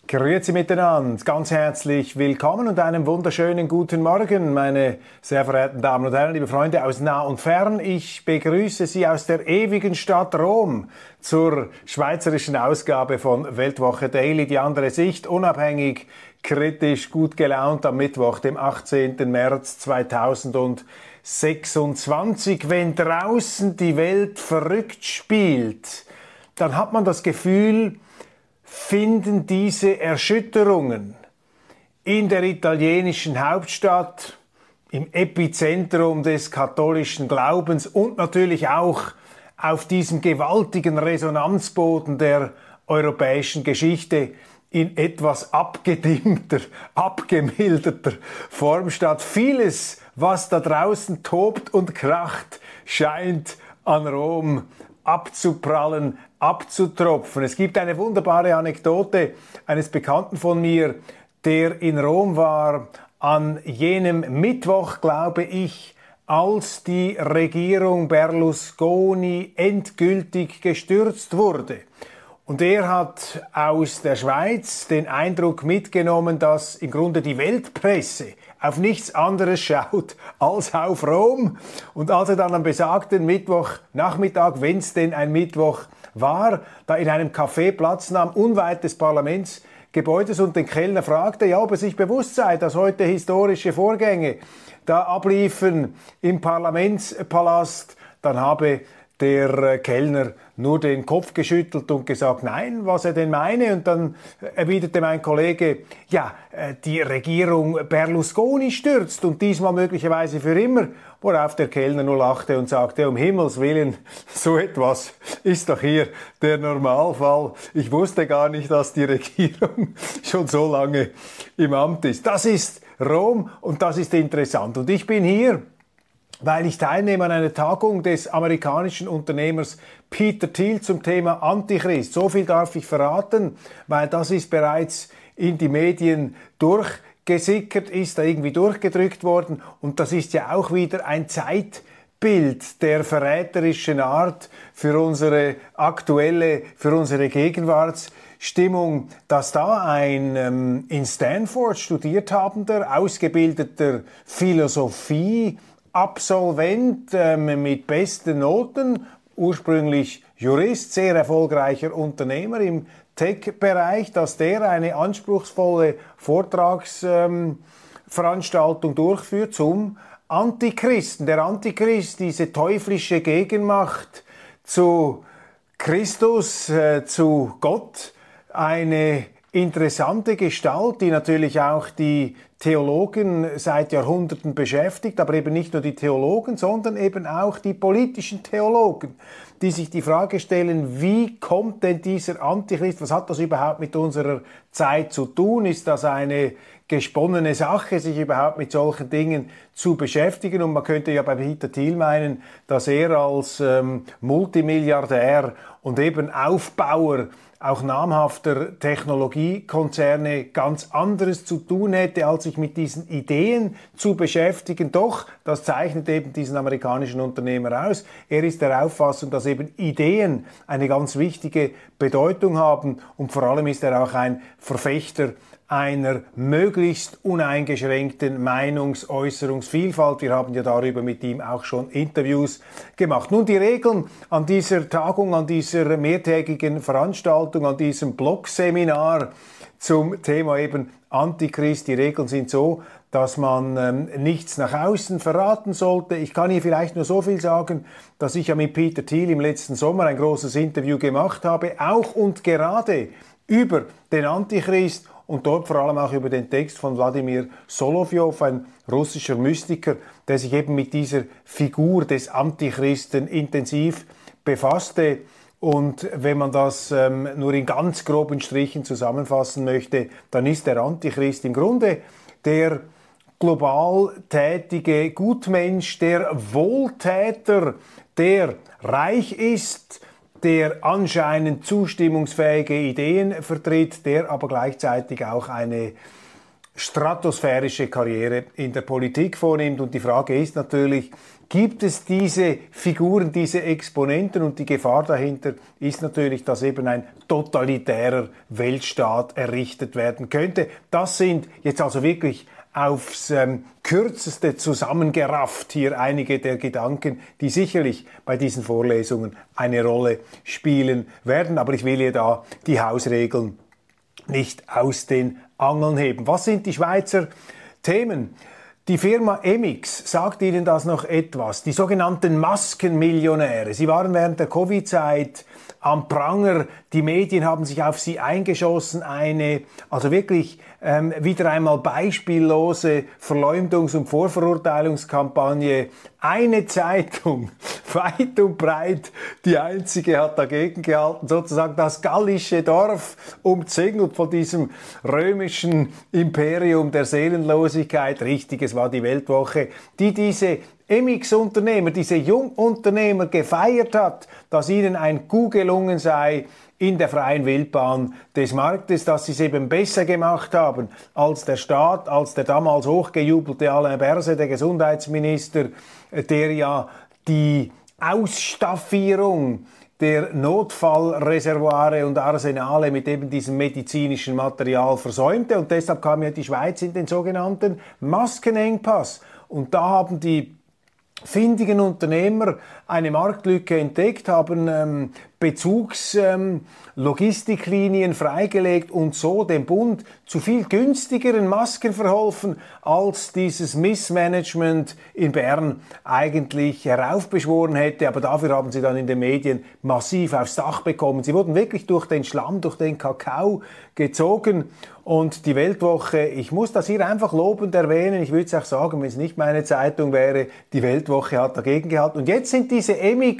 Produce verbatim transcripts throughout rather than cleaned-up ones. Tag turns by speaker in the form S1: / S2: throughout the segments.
S1: Grüezi miteinander, ganz herzlich willkommen und einen wunderschönen guten Morgen, meine sehr verehrten Damen und Herren, liebe Freunde aus nah und fern. Ich begrüße Sie aus der ewigen Stadt Rom zur schweizerischen Ausgabe von Weltwoche Daily, die andere Sicht, unabhängig, kritisch, gut gelaunt am Mittwoch, dem achtzehnten März zweitausendsechsundzwanzig. Wenn draußen die Welt verrückt spielt, dann hat man das Gefühl, finden diese Erschütterungen in der italienischen Hauptstadt, im Epizentrum des katholischen Glaubens und natürlich auch auf diesem gewaltigen Resonanzboden der europäischen Geschichte in etwas abgedimmter, abgemilderter Form statt. Vieles, was da draußen tobt und kracht, scheint an Rom abzuprallen, abzutropfen. Es gibt eine wunderbare Anekdote eines Bekannten von mir, der in Rom war an jenem Mittwoch, glaube ich, als die Regierung Berlusconi endgültig gestürzt wurde. Und er hat aus der Schweiz den Eindruck mitgenommen, dass im Grunde die Weltpresse auf nichts anderes schaut als auf Rom. Und als er dann am besagten Mittwochnachmittag, wenn es denn ein Mittwoch war, da in einem Café Platz nahm, unweit des Parlamentsgebäudes und den Kellner fragte, ja, ob er sich bewusst sei, dass heute historische Vorgänge da abliefen im Parlamentspalast, dann habe der Kellner nur den Kopf geschüttelt und gesagt, nein, was er denn meine. Und dann erwiderte mein Kollege, ja, die Regierung Berlusconi stürzt und diesmal möglicherweise für immer. Worauf der Kellner nur lachte und sagte, um Himmels Willen, so etwas ist doch hier der Normalfall. Ich wusste gar nicht, dass die Regierung schon so lange im Amt ist. Das ist Rom und das ist interessant. Und ich bin hier, weil ich teilnehme an einer Tagung des amerikanischen Unternehmers Peter Thiel zum Thema Antichrist. So viel darf ich verraten, weil das ist bereits in die Medien durchgesickert, ist da irgendwie durchgedrückt worden. Und das ist ja auch wieder ein Zeitbild der verräterischen Art für unsere aktuelle, für unsere Gegenwartsstimmung, dass da ein ähm, in Stanford studiert habender, ausgebildeter Philosophie Absolvent ähm, mit besten Noten, ursprünglich Jurist, sehr erfolgreicher Unternehmer im Tech-Bereich, dass der eine anspruchsvolle Vortragsveranstaltung ähm, durchführt zum Antichristen. Der Antichrist, diese teuflische Gegenmacht zu Christus, äh, zu Gott, eine interessante Gestalt, die natürlich auch die Theologen seit Jahrhunderten beschäftigt, aber eben nicht nur die Theologen, sondern eben auch die politischen Theologen, die sich die Frage stellen, wie kommt denn dieser Antichrist, was hat das überhaupt mit unserer Zeit zu tun? Ist das eine gesponnene Sache, sich überhaupt mit solchen Dingen zu beschäftigen? Und man könnte ja bei Peter Thiel meinen, dass er als ähm, Multimilliardär und eben Aufbauer auch namhafter Technologiekonzerne ganz anderes zu tun hätte, als sich mit diesen Ideen zu beschäftigen. Doch, das zeichnet eben diesen amerikanischen Unternehmer aus. Er ist der Auffassung, dass eben Ideen eine ganz wichtige Bedeutung haben und vor allem ist er auch ein Verfechter einer möglichst uneingeschränkten Meinungsäußerungsvielfalt. Wir haben ja darüber mit ihm auch schon Interviews gemacht. Nun, die Regeln an dieser Tagung, an dieser mehrtägigen Veranstaltung, an diesem Blog-Seminar zum Thema eben Antichrist, die Regeln sind so, dass man ähm, nichts nach außen verraten sollte. Ich kann hier vielleicht nur so viel sagen, dass ich ja mit Peter Thiel im letzten Sommer ein großes Interview gemacht habe, auch und gerade über den Antichrist und dort vor allem auch über den Text von Wladimir Solovyov, ein russischer Mystiker, der sich eben mit dieser Figur des Antichristen intensiv befasste. Und wenn man das ähm, nur in ganz groben Strichen zusammenfassen möchte, dann ist der Antichrist im Grunde der global tätige Gutmensch, der Wohltäter, der reich ist, der anscheinend zustimmungsfähige Ideen vertritt, der aber gleichzeitig auch eine stratosphärische Karriere in der Politik vornimmt. Und die Frage ist natürlich, gibt es diese Figuren, diese Exponenten, und die Gefahr dahinter ist natürlich, dass eben ein totalitärer Weltstaat errichtet werden könnte. Das sind jetzt also wirklich aufs ähm, kürzeste zusammengerafft hier einige der Gedanken, die sicherlich bei diesen Vorlesungen eine Rolle spielen werden. Aber ich will hier da die Hausregeln nicht aus den Angeln heben. Was sind die Schweizer Themen? Die Firma Emix sagt Ihnen das noch etwas. Die sogenannten Maskenmillionäre. Sie waren während der Covid-Zeit am Pranger. Die Medien haben sich auf sie eingeschossen. Eine, also wirklich ähm, wieder einmal beispiellose Verleumdungs- und Vorverurteilungskampagne. Eine Zeitung, weit und breit, die einzige, hat dagegen gehalten. Sozusagen das gallische Dorf, umzingelt von diesem römischen Imperium der Seelenlosigkeit. Richtig, es war die Weltwoche, die diese Emix-Unternehmer, diese Jungunternehmer gefeiert hat, dass ihnen ein Coup gelungen sei in der freien Wildbahn des Marktes, dass sie es eben besser gemacht haben als der Staat, als der damals hochgejubelte Alain Berset, der Gesundheitsminister, der ja die Ausstaffierung der Notfallreservoire und Arsenale mit eben diesem medizinischen Material versäumte. Und deshalb kam ja die Schweiz in den sogenannten Maskenengpass. Und da haben die findigen Unternehmer eine Marktlücke entdeckt, haben ähm, Bezugslogistiklinien ähm, freigelegt und so dem Bund zu viel günstigeren Masken verholfen, als dieses Missmanagement in Bern eigentlich heraufbeschworen hätte. Aber dafür haben sie dann in den Medien massiv aufs Dach bekommen. Sie wurden wirklich durch den Schlamm, durch den Kakao gezogen. Und die Weltwoche, ich muss das hier einfach lobend erwähnen, ich würde es auch sagen, wenn es nicht meine Zeitung wäre, die Weltwoche hat dagegen gehalten. Und jetzt sind diese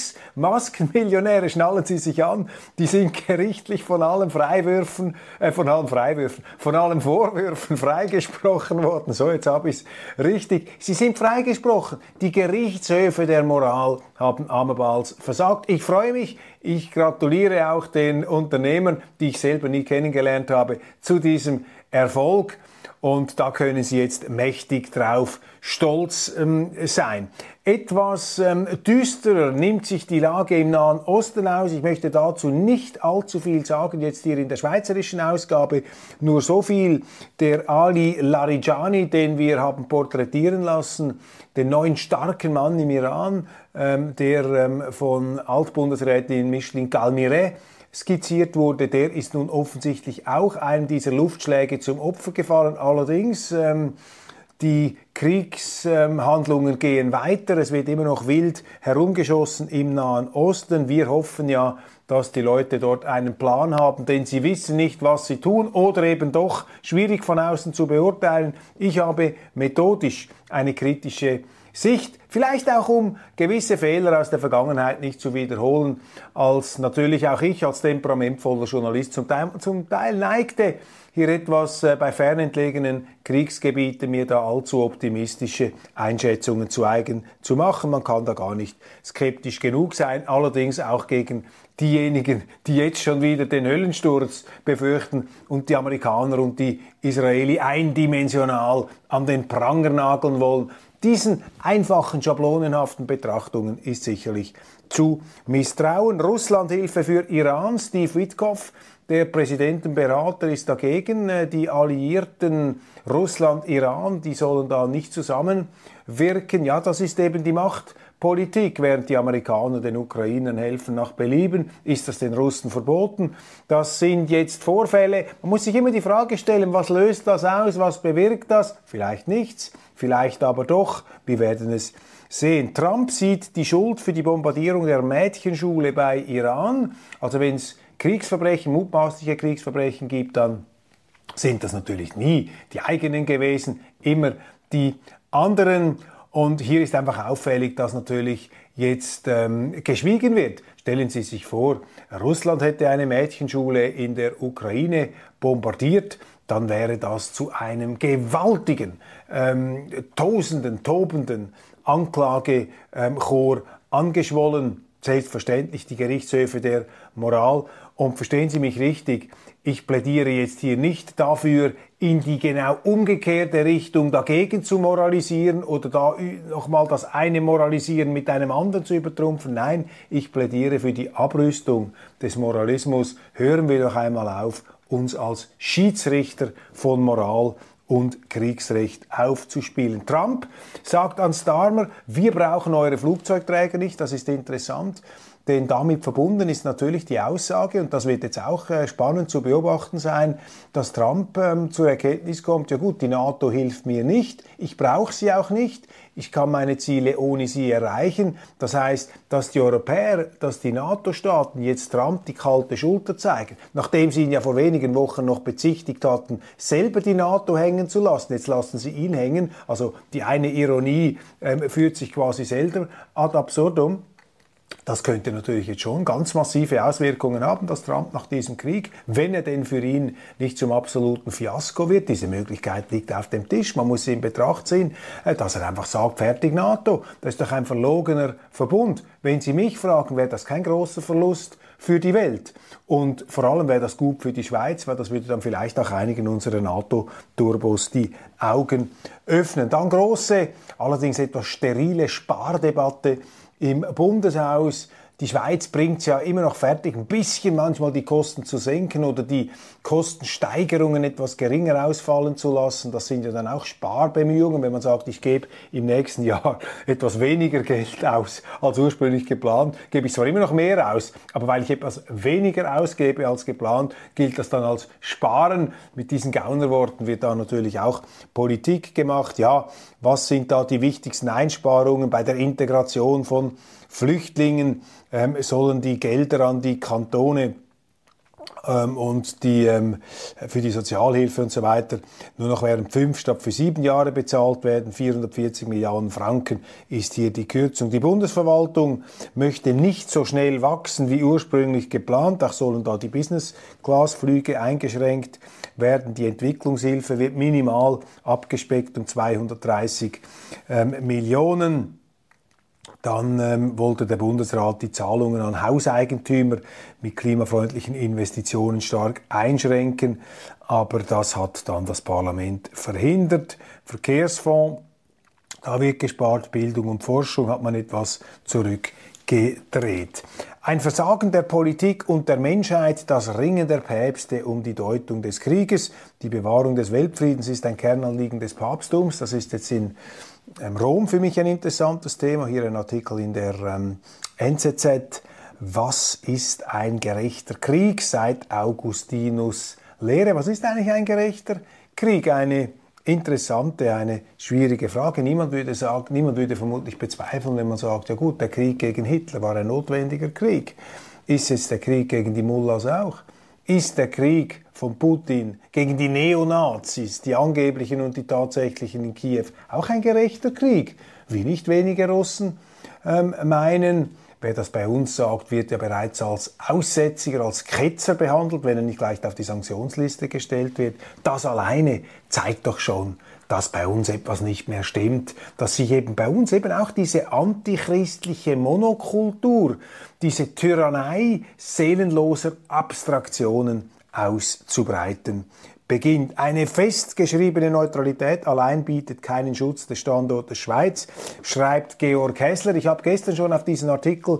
S1: Emix-Maskenmillionäre, schnallen Sie sich an, die sind gerichtlich von allen Freiwürfen, äh, von allen Freiwürfen, von allen Vorwürfen freigesprochen worden. So, jetzt habe ich es richtig. Sie sind freigesprochen. Die Gerichtshöfe der Moral haben abermals versagt. Ich freue mich, ich gratuliere auch den Unternehmern, die ich selber nie kennengelernt habe, zu diesem Erfolg. Und da können Sie jetzt mächtig drauf stolz ähm, sein. Etwas ähm, düsterer nimmt sich die Lage im Nahen Osten aus. Ich möchte dazu nicht allzu viel sagen, jetzt hier in der schweizerischen Ausgabe. Nur so viel: Der Ali Larijani, den wir haben porträtieren lassen, den neuen starken Mann im Iran, ähm, der ähm, von Altbundesrätin Micheline Galmire skizziert wurde, der ist nun offensichtlich auch einem dieser Luftschläge zum Opfer gefallen. Allerdings, ähm, die Kriegshandlungen ähm, gehen weiter. Es wird immer noch wild herumgeschossen im Nahen Osten. Wir hoffen ja, dass die Leute dort einen Plan haben, denn sie wissen nicht, was sie tun, oder eben doch schwierig von außen zu beurteilen. Ich habe methodisch eine kritische Sicht, vielleicht auch um gewisse Fehler aus der Vergangenheit nicht zu wiederholen, als natürlich auch ich als temperamentvoller Journalist zum Teil, zum Teil neigte, hier etwas äh, bei fernentlegenen Kriegsgebieten mir da allzu optimistische Einschätzungen zu eigen zu machen. Man kann da gar nicht skeptisch genug sein, allerdings auch gegen diejenigen, die jetzt schon wieder den Höllensturz befürchten und die Amerikaner und die Israeli eindimensional an den Pranger nageln wollen. Diesen einfachen, schablonenhaften Betrachtungen ist sicherlich zu misstrauen. Russlandhilfe für Iran, Steve Witkoff, der Präsidentenberater, ist dagegen. Die Alliierten Russland, Iran, die sollen da nicht zusammenwirken. Ja, das ist eben die Machtpolitik. Während die Amerikaner den Ukrainern helfen nach Belieben, ist das den Russen verboten. Das sind jetzt Vorfälle. Man muss sich immer die Frage stellen, was löst das aus, was bewirkt das? Vielleicht nichts, vielleicht aber doch. Wir werden es sehen. Trump sieht die Schuld für die Bombardierung der Mädchenschule bei Iran. Also wenn es Kriegsverbrechen, mutmaßliche Kriegsverbrechen gibt, dann sind das natürlich nie die eigenen gewesen, immer die anderen. Und hier ist einfach auffällig, dass natürlich jetzt ähm, geschwiegen wird. Stellen Sie sich vor, Russland hätte eine Mädchenschule in der Ukraine bombardiert, dann wäre das zu einem gewaltigen, ähm, tosenden, tobenden Anklagechor angeschwollen. Selbstverständlich die Gerichtshöfe der Moral Und verstehen Sie mich richtig, ich plädiere jetzt hier nicht dafür, in die genau umgekehrte Richtung dagegen zu moralisieren oder da nochmal das eine Moralisieren mit einem anderen zu übertrumpfen. Nein, ich plädiere für die Abrüstung des Moralismus. Hören wir doch einmal auf, uns als Schiedsrichter von Moral und Kriegsrecht aufzuspielen. Trump sagt an Starmer, wir brauchen eure Flugzeugträger nicht, das ist interessant. Denn damit verbunden ist natürlich die Aussage, und das wird jetzt auch äh, spannend zu beobachten sein, dass Trump ähm, zur Erkenntnis kommt, ja gut, die NATO hilft mir nicht, ich brauche sie auch nicht, ich kann meine Ziele ohne sie erreichen. Das heißt, dass die Europäer, dass die NATO-Staaten jetzt Trump die kalte Schulter zeigen, nachdem sie ihn ja vor wenigen Wochen noch bezichtigt hatten, selber die NATO hängen zu lassen. Jetzt lassen sie ihn hängen. Also die eine Ironie ähm, führt sich quasi selber ad absurdum. Das könnte natürlich jetzt schon ganz massive Auswirkungen haben, dass Trump nach diesem Krieg, wenn er denn für ihn nicht zum absoluten Fiasko wird, diese Möglichkeit liegt auf dem Tisch, man muss sie in Betracht ziehen, dass er einfach sagt, fertig NATO, das ist doch ein verlogener Verbund. Wenn Sie mich fragen, wäre das kein großer Verlust für die Welt. Und vor allem wäre das gut für die Schweiz, weil das würde dann vielleicht auch einigen unserer NATO-Turbos die Augen öffnen. Dann große, allerdings etwas sterile Spardebatte im Bundeshaus. Die Schweiz bringt es ja immer noch fertig, ein bisschen manchmal die Kosten zu senken oder die Kostensteigerungen etwas geringer ausfallen zu lassen. Das sind ja dann auch Sparbemühungen, wenn man sagt, ich gebe im nächsten Jahr etwas weniger Geld aus als ursprünglich geplant, gebe ich zwar immer noch mehr aus, aber weil ich etwas weniger ausgebe als geplant, gilt das dann als Sparen. Mit diesen Gaunerworten wird da natürlich auch Politik gemacht. Ja, was sind da die wichtigsten Einsparungen bei der Integration von Flüchtlingen? Ähm, sollen die Gelder an die Kantone ähm, und die ähm, für die Sozialhilfe und so weiter nur noch während fünf statt für sieben Jahre bezahlt werden. vierhundertvierzig Milliarden Franken ist hier die Kürzung. Die Bundesverwaltung möchte nicht so schnell wachsen wie ursprünglich geplant. Auch sollen da die Business-Class-Flüge eingeschränkt werden. Die Entwicklungshilfe wird minimal abgespeckt um zweihundertdreißig ähm, Millionen. Dann ähm, wollte der Bundesrat die Zahlungen an Hauseigentümer mit klimafreundlichen Investitionen stark einschränken, aber das hat dann das Parlament verhindert. Verkehrsfonds, da wird gespart, Bildung und Forschung hat man etwas zurückgedreht. Ein Versagen der Politik und der Menschheit, das Ringen der Päpste um die Deutung des Krieges. Die Bewahrung des Weltfriedens ist ein Kernanliegen des Papsttums. Das ist jetzt in ähm, Rom für mich ein interessantes Thema. Hier ein Artikel in der ähm, N Z Z. Was ist ein gerechter Krieg? Seit Augustinus Lehre. Was ist eigentlich ein gerechter Krieg? Eine interessante, eine schwierige Frage. Niemand würde sagen, niemand würde vermutlich bezweifeln, wenn man sagt, ja gut, der Krieg gegen Hitler war ein notwendiger Krieg. Ist jetzt der Krieg gegen die Mullahs auch? Ist der Krieg von Putin gegen die Neonazis, die angeblichen und die tatsächlichen in Kiew, auch ein gerechter Krieg? Wie nicht wenige Russen ähm, meinen. Wer das bei uns sagt, wird ja bereits als Aussätziger, als Ketzer behandelt, wenn er nicht gleich auf die Sanktionsliste gestellt wird. Das alleine zeigt doch schon, dass bei uns etwas nicht mehr stimmt, dass sich eben bei uns eben auch diese antichristliche Monokultur, diese Tyrannei seelenloser Abstraktionen auszubreiten beginnt. Eine festgeschriebene Neutralität allein bietet keinen Schutz des Standortes Schweiz, schreibt Georg Häßler. Ich habe gestern schon auf diesen Artikel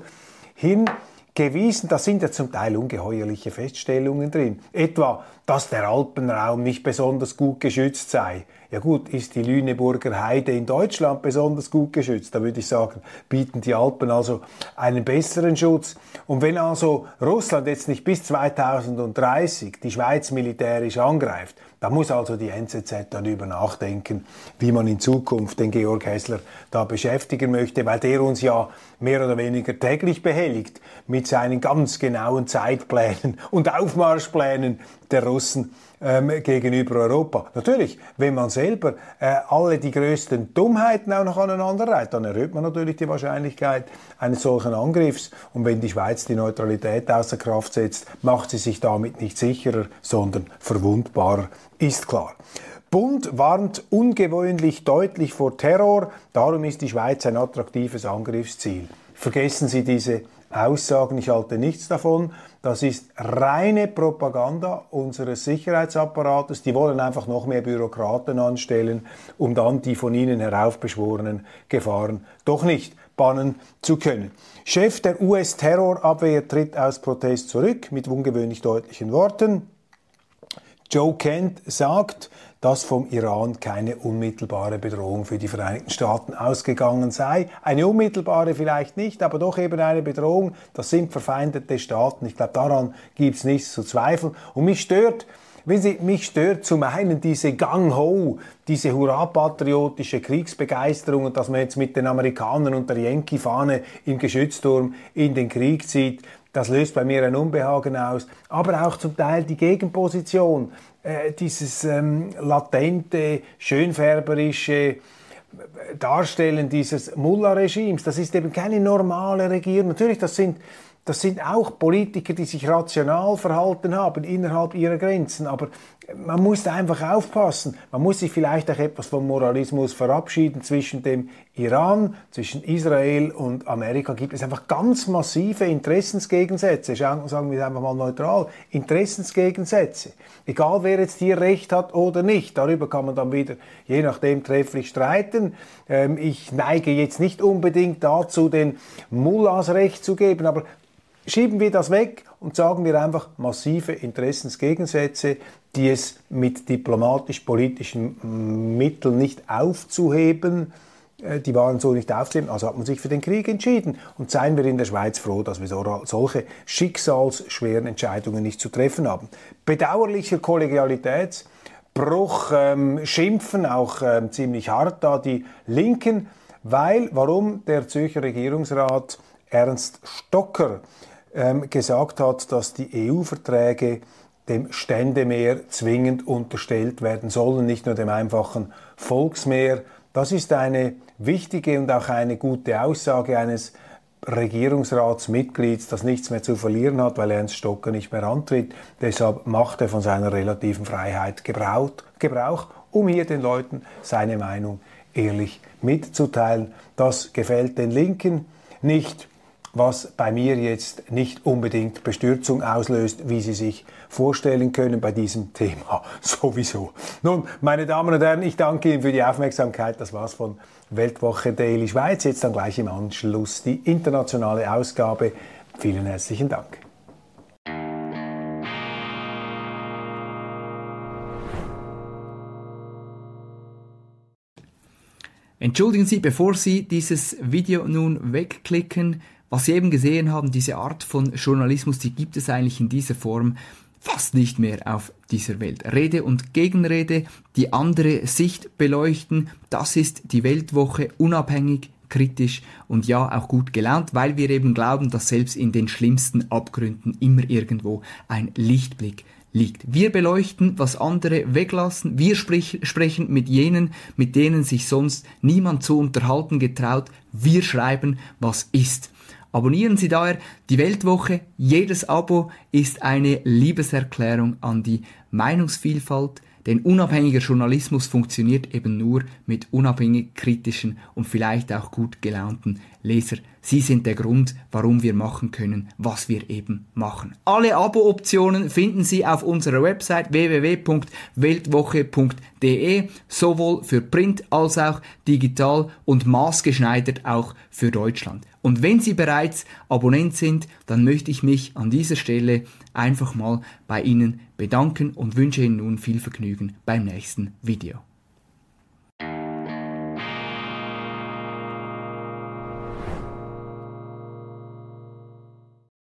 S1: hingewiesen, da sind ja zum Teil ungeheuerliche Feststellungen drin. Etwa, dass der Alpenraum nicht besonders gut geschützt sei. Ja gut, ist die Lüneburger Heide in Deutschland besonders gut geschützt? Da würde ich sagen, bieten die Alpen also einen besseren Schutz. Und wenn also Russland jetzt nicht bis zweitausenddreißig die Schweiz militärisch angreift, da muss also die N Z Z darüber nachdenken, wie man in Zukunft den Georg Häßler da beschäftigen möchte, weil der uns ja mehr oder weniger täglich behelligt mit seinen ganz genauen Zeitplänen und Aufmarschplänen der Russen ähm, gegenüber Europa. Natürlich, wenn man selber äh, alle die größten Dummheiten auch noch aneinander reiht, dann erhöht man natürlich die Wahrscheinlichkeit eines solchen Angriffs. Und wenn die Schweiz die Neutralität außer Kraft setzt, macht sie sich damit nicht sicherer, sondern verwundbarer, ist klar. Bund warnt ungewöhnlich deutlich vor Terror, darum ist die Schweiz ein attraktives Angriffsziel. Vergessen Sie diese Aussagen. Ich halte nichts davon. Das ist reine Propaganda unseres Sicherheitsapparates. Die wollen einfach noch mehr Bürokraten anstellen, um dann die von ihnen heraufbeschworenen Gefahren doch nicht bannen zu können. Chef der U S-Terrorabwehr tritt aus Protest zurück mit ungewöhnlich deutlichen Worten. Joe Kent sagt, dass vom Iran keine unmittelbare Bedrohung für die Vereinigten Staaten ausgegangen sei. Eine unmittelbare vielleicht nicht, aber doch eben eine Bedrohung. Das sind verfeindete Staaten. Ich glaube, daran gibt es nichts zu zweifeln. Und mich stört, wenn Sie, mich stört zum einen diese Gang-Ho, diese hurra-patriotische Kriegsbegeisterung und dass man jetzt mit den Amerikanern und der Yankee-Fahne im Geschützturm in den Krieg zieht. Das löst bei mir ein Unbehagen aus. Aber auch zum Teil die Gegenposition, äh, dieses ähm, latente, schönfärberische Darstellen dieses Mullah-Regimes. Das ist eben keine normale Regierung. Natürlich, das sind Das sind auch Politiker, die sich rational verhalten haben innerhalb ihrer Grenzen. Aber man muss einfach aufpassen. Man muss sich vielleicht auch etwas vom Moralismus verabschieden. Zwischen dem Iran, zwischen Israel und Amerika gibt es einfach ganz massive Interessensgegensätze. Sagen wir es einfach mal neutral. Interessensgegensätze. Egal, wer jetzt hier Recht hat oder nicht. Darüber kann man dann wieder, je nachdem, trefflich streiten. Ähm, ich neige jetzt nicht unbedingt dazu, den Mullahs Recht zu geben, aber schieben wir das weg und sagen wir einfach massive Interessensgegensätze, die es mit diplomatisch-politischen Mitteln nicht aufzuheben, die waren so nicht aufzuheben, also hat man sich für den Krieg entschieden. Und seien wir in der Schweiz froh, dass wir so, solche schicksalsschweren Entscheidungen nicht zu treffen haben. Bedauerlicher Kollegialitätsbruch, ähm, schimpfen auch ähm, ziemlich hart da die Linken, weil, warum der Zürcher Regierungsrat Ernst Stocker ähm, gesagt hat, dass die E U-Verträge dem Ständemehr zwingend unterstellt werden sollen, nicht nur dem einfachen Volksmeer. Das ist eine wichtige und auch eine gute Aussage eines Regierungsratsmitglieds, das nichts mehr zu verlieren hat, weil Ernst Stocker nicht mehr antritt. Deshalb macht er von seiner relativen Freiheit Gebrauch, Gebrauch, um hier den Leuten seine Meinung ehrlich mitzuteilen. Das gefällt den Linken nicht, was bei mir jetzt nicht unbedingt Bestürzung auslöst, wie Sie sich vorstellen können bei diesem Thema sowieso. Nun, meine Damen und Herren, ich danke Ihnen für die Aufmerksamkeit. Das war's von Weltwoche Daily Schweiz. Jetzt dann gleich im Anschluss die internationale Ausgabe. Vielen herzlichen Dank.
S2: Entschuldigen Sie, bevor Sie dieses Video nun wegklicken, was Sie eben gesehen haben, diese Art von Journalismus, die gibt es eigentlich in dieser Form fast nicht mehr auf dieser Welt. Rede und Gegenrede, die andere Sicht beleuchten, das ist die Weltwoche, unabhängig, kritisch und ja auch gut gelaunt, weil wir eben glauben, dass selbst in den schlimmsten Abgründen immer irgendwo ein Lichtblick liegt. Wir beleuchten, was andere weglassen. Wir sprich, sprechen mit jenen, mit denen sich sonst niemand zu unterhalten getraut. Wir schreiben, was ist. Abonnieren Sie daher die Weltwoche. Jedes Abo ist eine Liebeserklärung an die Meinungsvielfalt, denn unabhängiger Journalismus funktioniert eben nur mit unabhängig kritischen und vielleicht auch gut gelaunten Leser. Sie sind der Grund, warum wir machen können, was wir eben machen. Alle Abo-Optionen finden Sie auf unserer Website w w w punkt weltwoche punkt d e, sowohl für Print als auch digital und maßgeschneidert auch für Deutschland. Und wenn Sie bereits Abonnent sind, dann möchte ich mich an dieser Stelle einfach mal bei Ihnen bedanken und wünsche Ihnen nun viel Vergnügen beim nächsten Video.